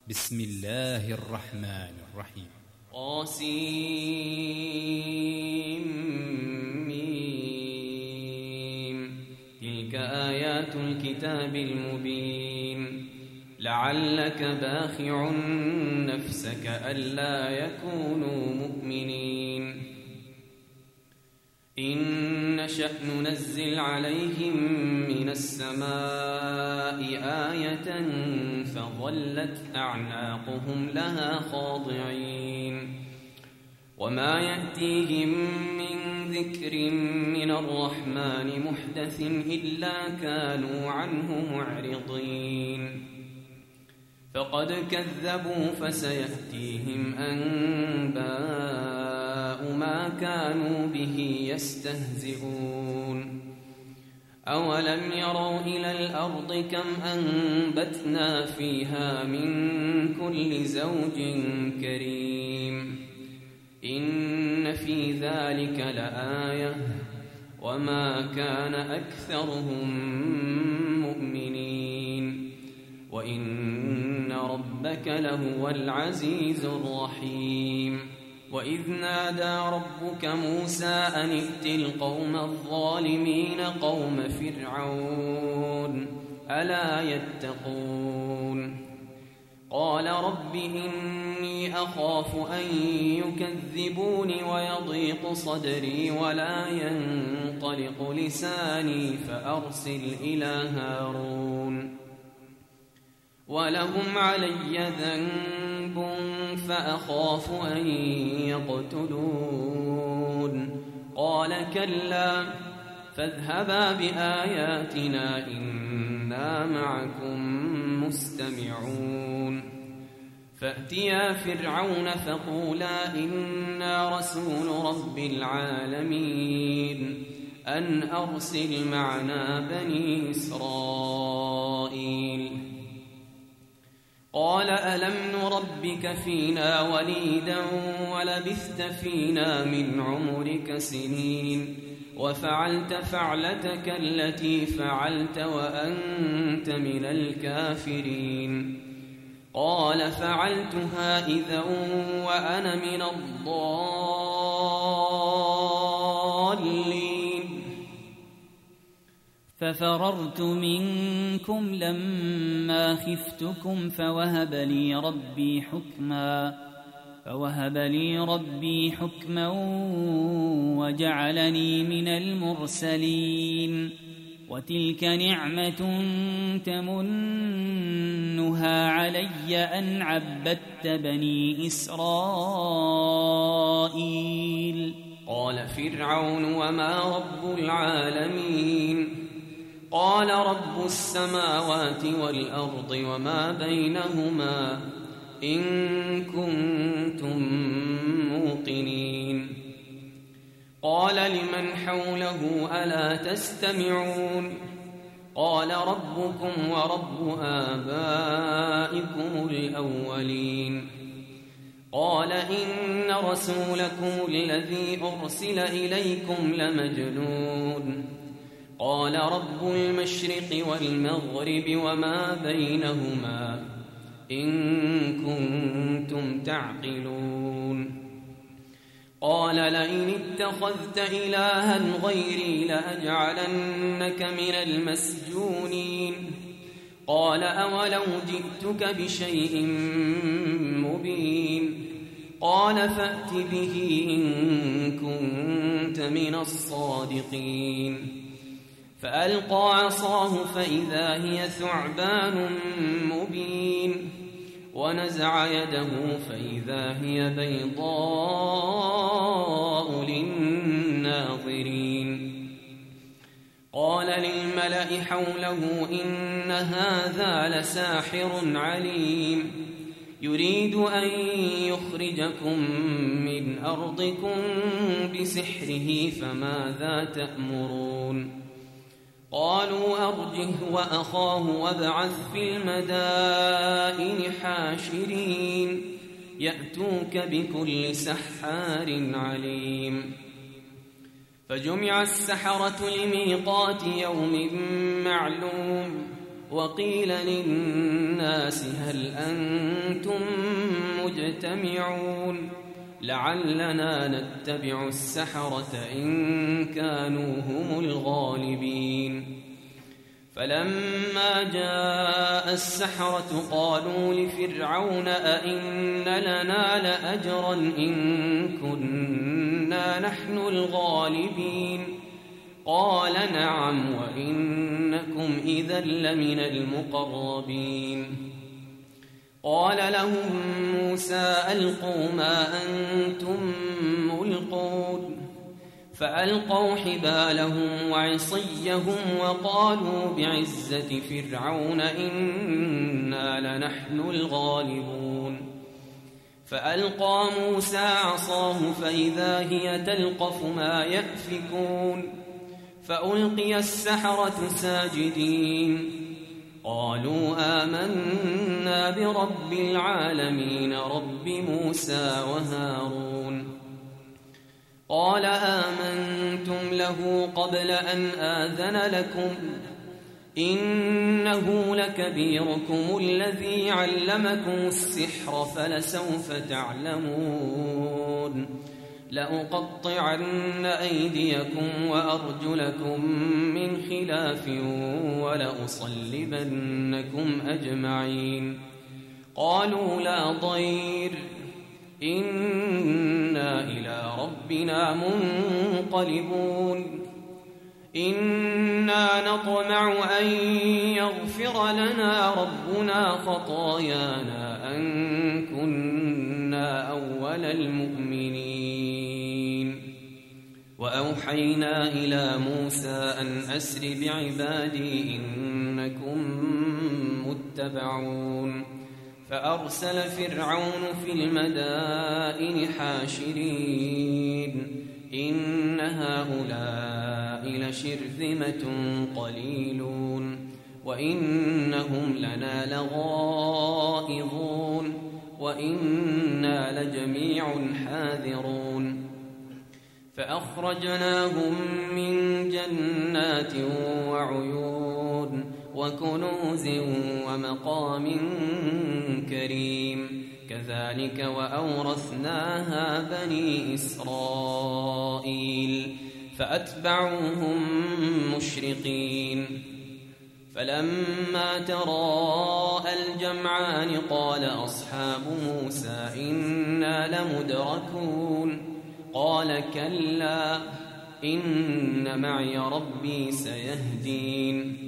بسم الله الرحمن الرحيم. قاسمين. تلك آيات الكتاب المبين. لعلك باخع نفسك ألا يكونوا مؤمنين. إن نشأ ننزل عليهم من السماء آية فظلت أعناقهم لها خاضعين. وما يأتيهم من ذكر من الرحمن محدث إلا كانوا عنه معرضين. فقد كذبوا فسيأتيهم أنباء ما كانوا به يستهزئون. أولم يروا إلى الأرض كم أنبتنا فيها من كل زوج كريم. إن في ذلك لآية وما كان أكثرهم مؤمنين وإن ربك لهو العزيز الرحيم. وإذ نادى ربك موسى أن ائت القوم الظالمين قوم فرعون ألا يتقون. قال رب إني أخاف أن يكذبون ويضيق صدري ولا ينطلق لساني فأرسل إلى هارون ولهم علي ذنب فأخاف أن يقتلون. قال كلا فاذهبا بآياتنا إنا معكم مستمعون. فأتيا فرعون فقولا إنا رسول رب العالمين أن أرسل معنا بني إسرائيل. قال ألم نربك فينا وليدا ولبثت فينا من عمرك سنين وفعلت فعلتك التي فعلت وأنت من الكافرين. قال فعلتها إذا وأنا من الضالين. ففررت منكم لما خفتكم فوهب لي ربي حكما وجعلني من المرسلين. وتلك نعمة تمنها علي أن عبدت بني إسرائيل. قال فرعون وما رب العالمين؟ قال رب السماوات والأرض وما بينهما إن كنتم موقنين. قال لمن حوله ألا تستمعون؟ قال ربكم ورب آبائكم الأولين. قال إن رسولكم الذي أرسل إليكم لمجنون. قال رب المشرق والمغرب وما بينهما إن كنتم تعقلون. قال لئن اتخذت إلها غيري لأجعلنك من المسجونين. قال أولو جئتك بشيء مبين. قال فأت به إن كنت من الصادقين. فألقى عصاه فإذا هي ثعبان مبين. ونزع يده فإذا هي بيضاء للناظرين. قال للملأ حوله إن هذا لساحر عليم يريد أن يخرجكم من أرضكم بسحره فماذا تأمرون؟ قالوا أرجه وأخاه وابعث في المدائن حاشرين يأتوك بكل سحار عليم. فجمع السحرة لميقات يوم معلوم. وقيل للناس هل أنتم مجتمعون لعلنا نتبع السحرة إن كانوا هم الغالبين. فلما جاء السحرة قالوا لفرعون أئن لنا لأجرا إن كنا نحن الغالبين قال نعم وإنكم إذا لمن المقربين. قال لهم موسى ألقوا ما أنتم ملقون فألقوا حبالهم وعصيهم وقالوا بعزة فرعون إنا لنحن الغالبون. فألقى موسى عصاه فإذا هي تلقف ما يأفكون فألقي السحرة ساجدين قالوا آمنا برب العالمين رب موسى وهارون. قال آمنتم له قبل أن آذن لكم إنه لكبيركم الذي علمكم السحر فلسوف تعلمون لأقطعن أيديكم وأرجلكم من خلاف ولأصلبنكم أجمعين. قالوا لا ضير إنا إلى ربنا منقلبون إنا نطمع أن يغفر لنا ربنا خطايانا أن كنا أول المؤمنين. وأوحينا إلى موسى أن أسر بعبادي إنكم متبعون. فأرسل فرعون في المدائن حاشرين إن هؤلاء لشرذمة قليلون وإنهم لنا لغائظون وإنا لجميع حاذرون. فأخرجناهم من جنات وعيون وكنوز ومقام كريم كذلك وأورثناها بني إسرائيل فأتبعوهم مشرقين. فلما تراءى الجمعان قال أصحاب موسى إنا لمدركون قال كلا إن معي ربي سيهدين.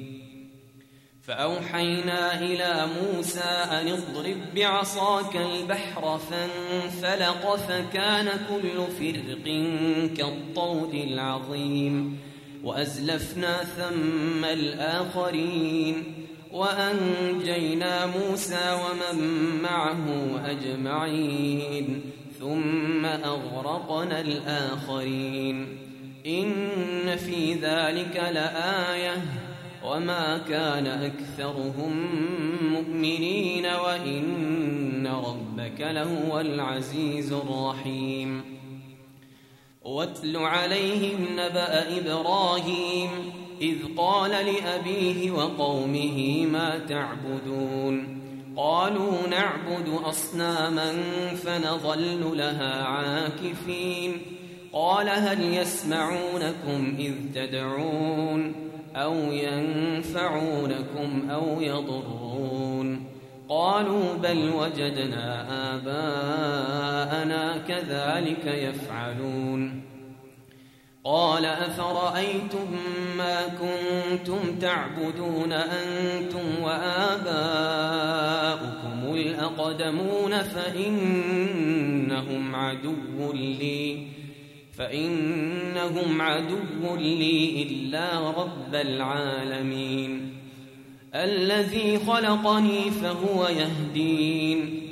فأوحينا إلى موسى أن اضرب بعصاك البحر فانفلق فكان كل فرق كالطود العظيم وأزلفنا ثم الآخرين وأنجينا موسى ومن معه أجمعين ثم أغرقنا الآخرين. إن في ذلك لآية وما كان أكثرهم مؤمنين وإن ربك لهو العزيز الرحيم. واتل عليهم نبأ إبراهيم إذ قال لأبيه وقومه ما تعبدون قالوا نعبد أصناما فنظل لها عاكفين قال هل يسمعونكم إذ تدعون أو ينفعونكم أو يضرون قالوا بل وجدنا آباءنا كذلك يفعلون. قال أفرأيتم ما كنتم تعبدون أنتم وآباؤكم الأقدمون فإنهم عدو لي إلا رب العالمين الذي خلقني فهو يهدين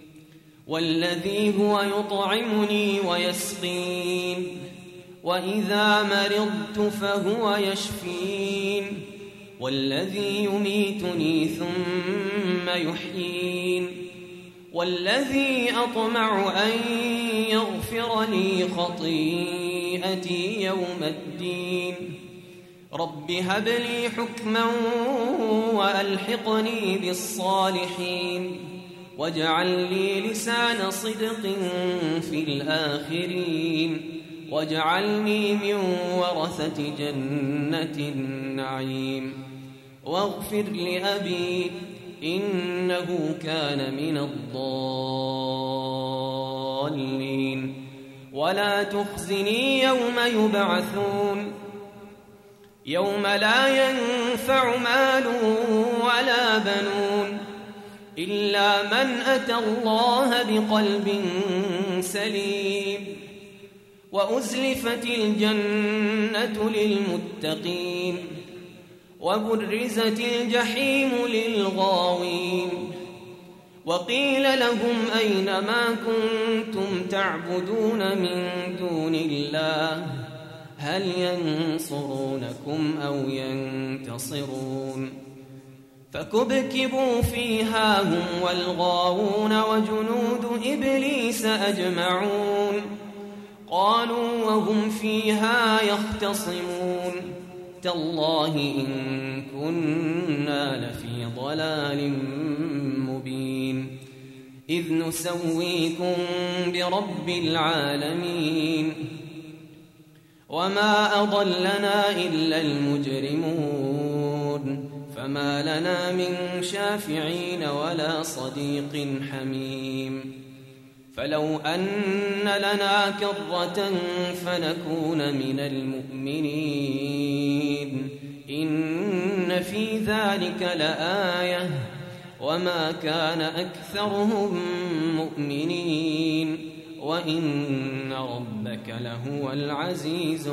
والذي هو يطعمني ويسقين وإذا مرضت فهو يشفين والذي يميتني ثم يحيين والذي أطمع أن يغفر لي خطيئتي يوم الدين رب هب لي حكما وألحقني بالصالحين واجعل لي لسان صدق في الآخرين واجعلني من ورثة جنة النعيم واغفر لأبي إنه كان من الضالين ولا تخزني يوم يبعثون يوم لا ينفع مال ولا بنون إلا من أتى الله بقلب سليم وأزلفت الجنة للمتقين وبرزت الجحيم للغاوين وقيل لهم أين ما كنتم تعبدون من دون الله هل ينصرونكم أو ينتصرون فكبكبوا فيها هم والغاوون وجنود إبليس أجمعون قالوا وهم فيها يختصمون تالله إن كنا لفي ضلال مبين إذ نسويكم برب العالمين وما أضلنا إلا المجرمون فما لنا من شافعين ولا صديق حميم فلو أن لنا كرة فنكون من المؤمنين إن في ذلك لآية وما كان أكثرهم مؤمنين وإن ربك لهو العزيز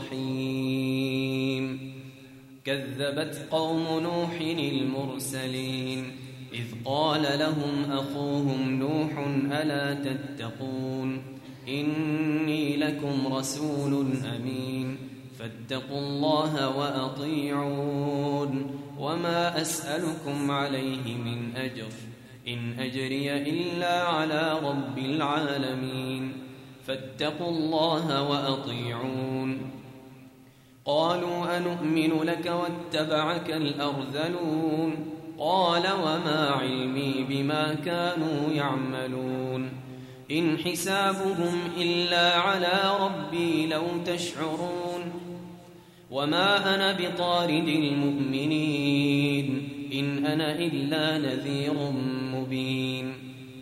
الرحيم كذبت قوم نوح المرسلين إذ قال لهم أخوهم نوح ألا تتقون إني لكم رسول أمين فاتقوا الله وأطيعون وما أسألكم عليه من أجر إن أجري إلا على رب العالمين فاتقوا الله وأطيعون قالوا أنؤمن لك واتبعك الأرذلون قال وما علمي بما كانوا يعملون إن حسابهم إلا على ربي لو تشعرون وما أنا بطارد المؤمنين إن أنا إلا نذير مبين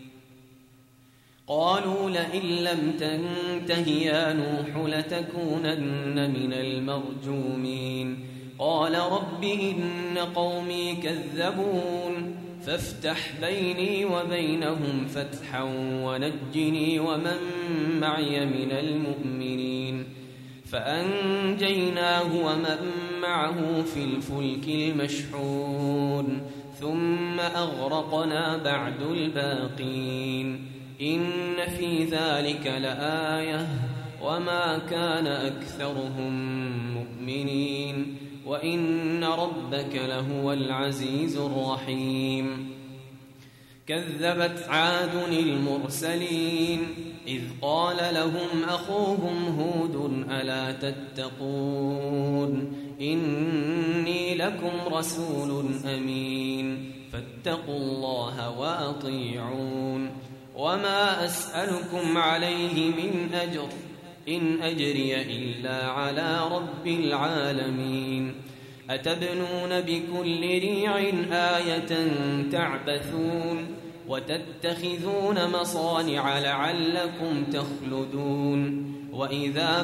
قالوا لئن لم تنته يا نوح لتكونن من المرجومين قال رب إن قومي كذبون فافتح بيني وبينهم فتحا ونجني ومن معي من المؤمنين فأنجيناه ومن معه في الفلك المشحون ثم أغرقنا بعد الباقين إن في ذلك لآية وما كان أكثرهم مؤمنين وإن ربك لهو العزيز الرحيم كذبت عاد المرسلين إذ قال لهم أخوهم هود ألا تتقون إني لكم رسول أمين فاتقوا الله وأطيعون وما أسألكم عليه من أجر إن أجري إلا على رب العالمين أتبنون بكل ريع آية تعبثون وتتخذون مصانع لعلكم تخلدون وإذا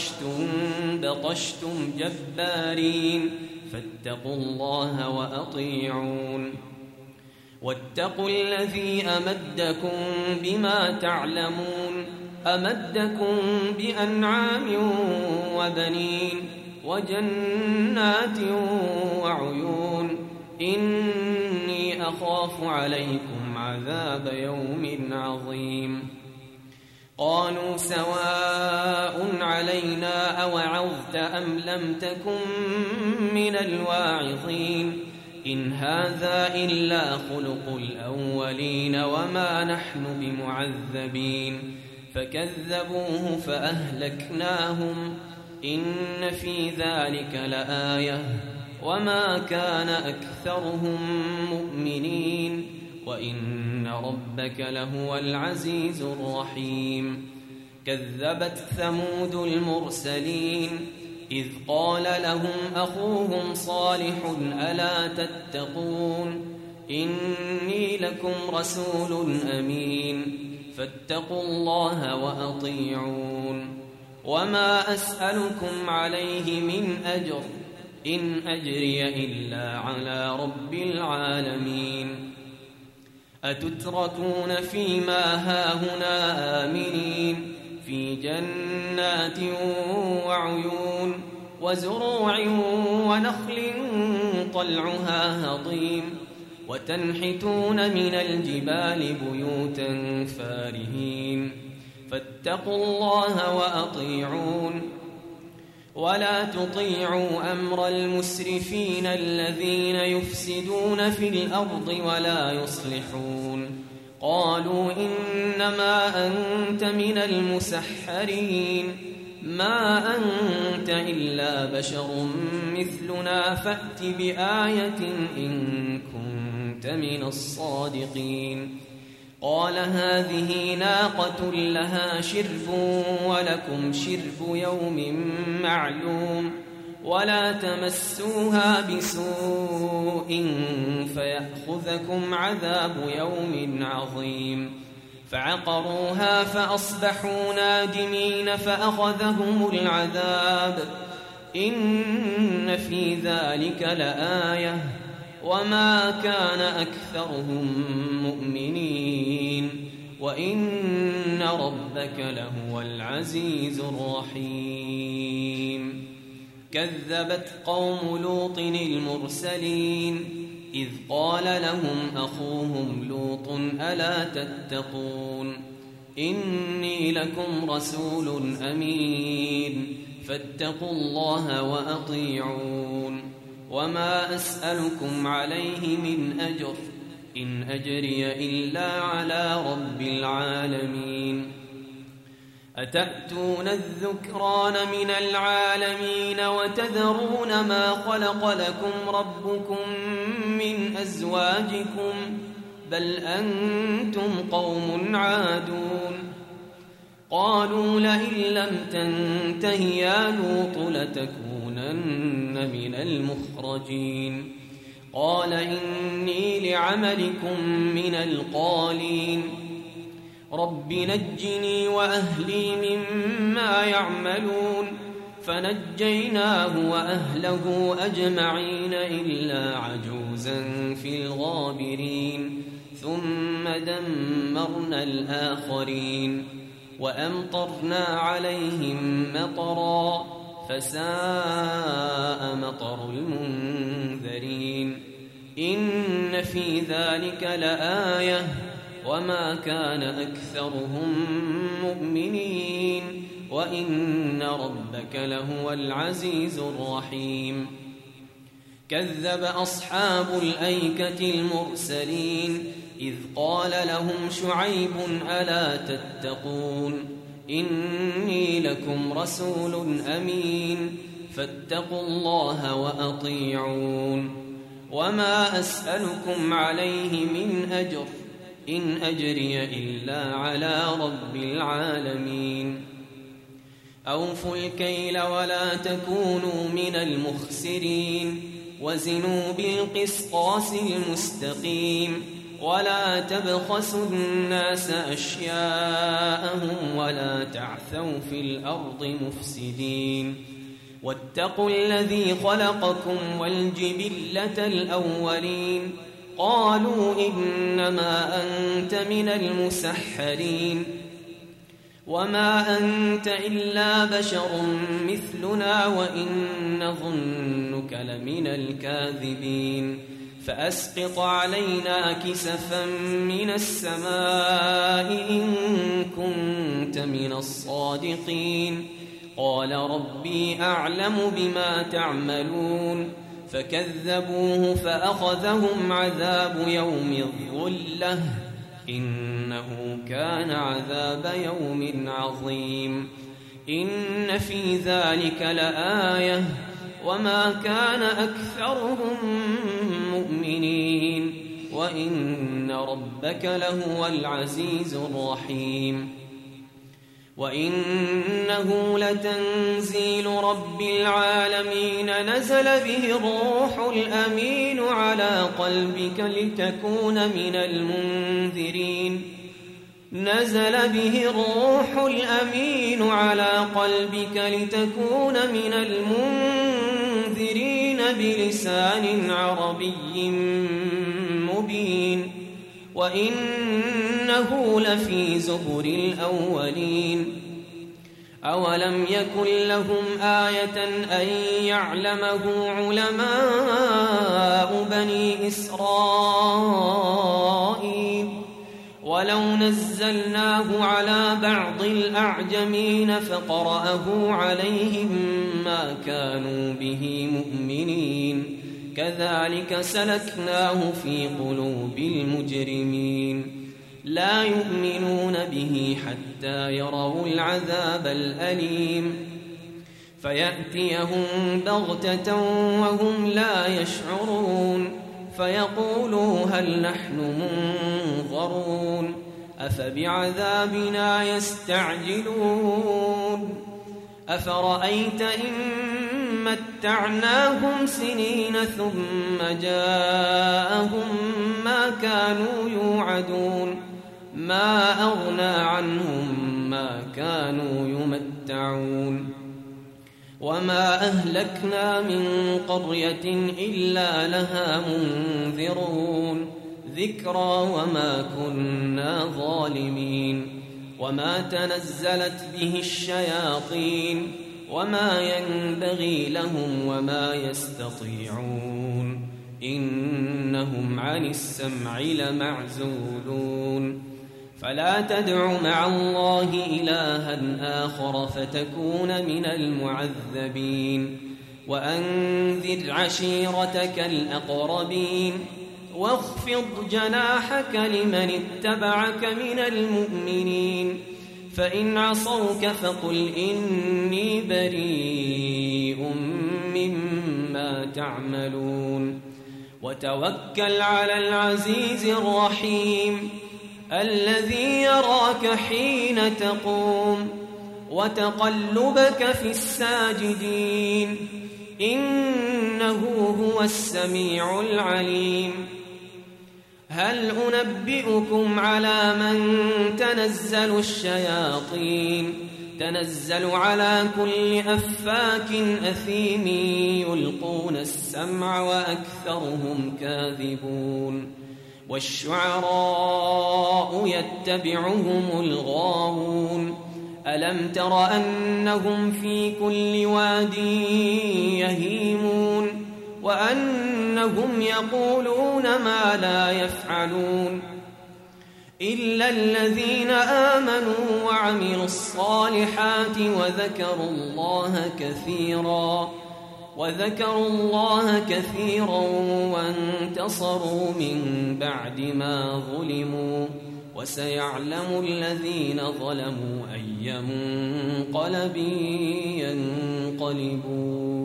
بطشتم جبارين فاتقوا الله وأطيعون واتقوا الذي أمدكم بما تعلمون أمدكم بأنعام وبنين وجنات وعيون إني أخاف عليكم عذاب يوم عظيم قالوا سواء علينا أوعظت أم لم تكن من الواعظين إن هذا إلا خلق الأولين وما نحن بمعذبين فكذبوه فأهلكناهم إن في ذلك لآية وما كان أكثرهم مؤمنين وإن ربك لهو العزيز الرحيم كذبت ثمود المرسلين إذ قال لهم أخوهم صالح ألا تتقون إني لكم رسول أمين فاتقوا الله وأطيعون وما أسألكم عليه من أجر إن أجري إلا على رب العالمين أتتركون فيما هاهنا آمنين في جنات وعيون وزروع ونخل طلعها هضيم وتنحتون من الجبال بيوتا فارهين فاتقوا الله وأطيعون ولا تطيعوا أمر المسرفين الذين يفسدون في الأرض ولا يصلحون قالوا إنما أنت من المسحرين ما أنت إلا بشر مثلنا فأت بآية إن كنت من الصادقين قال هذه ناقة لها شرب ولكم شرب يوم معلوم ولا تمسوها بسوء فيأخذكم عذاب يوم عظيم فعقروها فأصبحوا نادمين فأخذهم العذاب إن في ذلك لآية وما كان أكثرهم مؤمنين وإن ربك لهو العزيز الرحيم كذبت قوم لوط المرسلين إذ قال لهم أخوهم لوط ألا تتقون إني لكم رسول أمين فاتقوا الله وأطيعون وما أسألكم عليه من أجر إن أجري إلا على رب العالمين أتأتون الذكران من العالمين وتذرون ما خلق لكم ربكم من أزواجكم بل أنتم قوم عادون قالوا لئن لم تنته يا لوط لتكونن من المخرجين قال إني لعملكم من القالين رب نجني وأهلي مما يعملون فنجيناه وأهله أجمعين إلا عجوزا في الغابرين ثم دمرنا الآخرين وأمطرنا عليهم مطرا فساء مطر المنذرين إن في ذلك لآية وما كان أكثرهم مؤمنين وإن ربك لهو العزيز الرحيم كذب أصحاب الأيكة المرسلين إذ قال لهم شعيب ألا تتقون إني لكم رسول أمين فاتقوا الله وأطيعون وما أسألكم عليه من أجر إن أجري إلا على رب العالمين أوفوا الكيل ولا تكونوا من المخسرين وزنوا بالقسطاس المستقيم ولا تبخسوا الناس أشياءهم ولا تعثوا في الأرض مفسدين واتقوا الذي خلقكم والجبلة الأولين قالوا إنما أنت من المسحرين وما أنت إلا بشر مثلنا وإن نظنك لمن الكاذبين فأسقط علينا كسفا من السماء إن كنت من الصادقين قال ربي أعلم بما تعملون فكذبوه فأخذهم عذاب يوم الظلة إنه كان عذاب يوم عظيم إن في ذلك لآية وما كان أكثرهم مؤمنين وإن ربك لهو العزيز الرحيم وإنه لتنزيل رب العالمين نزل به الروح الأمين على قلبك لتكون من المنذرين بلسان عربي مبين وإنه لفي زبر الأولين أولم يكن لهم آية أن يعلمه علماء بني إسرائيل ولو نزلناه على بعض الأعجمين فقرأه عليهم ما كانوا به مؤمنين كذلك سلكناه في قلوب المجرمين لا يؤمنون به حتى يروا العذاب الأليم فيأتيهم بغتة وهم لا يشعرون فيقولوا هل نحن منظرون أفبعذابنا يستعجلون أفرأيت إن متعناهم سنين ثم جاءهم ما كانوا يوعدون ما أغنى عنهم ما كانوا يمتعون وما أهلكنا من قرية إلا لها منذرون ذكرى وما كنا ظالمين وما تنزلت به الشياطين وما ينبغي لهم وما يستطيعون إنهم عن السمع لمعزولون فلا تدع مع الله إلها آخر فتكون من المعذبين وأنذر عشيرتك الأقربين واخفض جناحك لمن اتبعك من المؤمنين فإن عصوك فقل إني بريء مما تعملون وتوكل على العزيز الرحيم الذي يراك حين تقوم وتقلبك في الساجدين إنه هو السميع العليم هل أنبئكم على من تنزل الشياطين تنزل على كل أفاك أثيم يلقون السمع وأكثرهم كاذبون والشعراء يتبعهم الغاوون ألم تر أنهم في كل واد يهيمون وأنهم يقولون ما لا يفعلون إلا الذين آمنوا وعملوا الصالحات وذكروا الله كثيرا وانتصروا من بعد ما ظلموا وسيعلم الذين ظلموا أي منقلب ينقلبون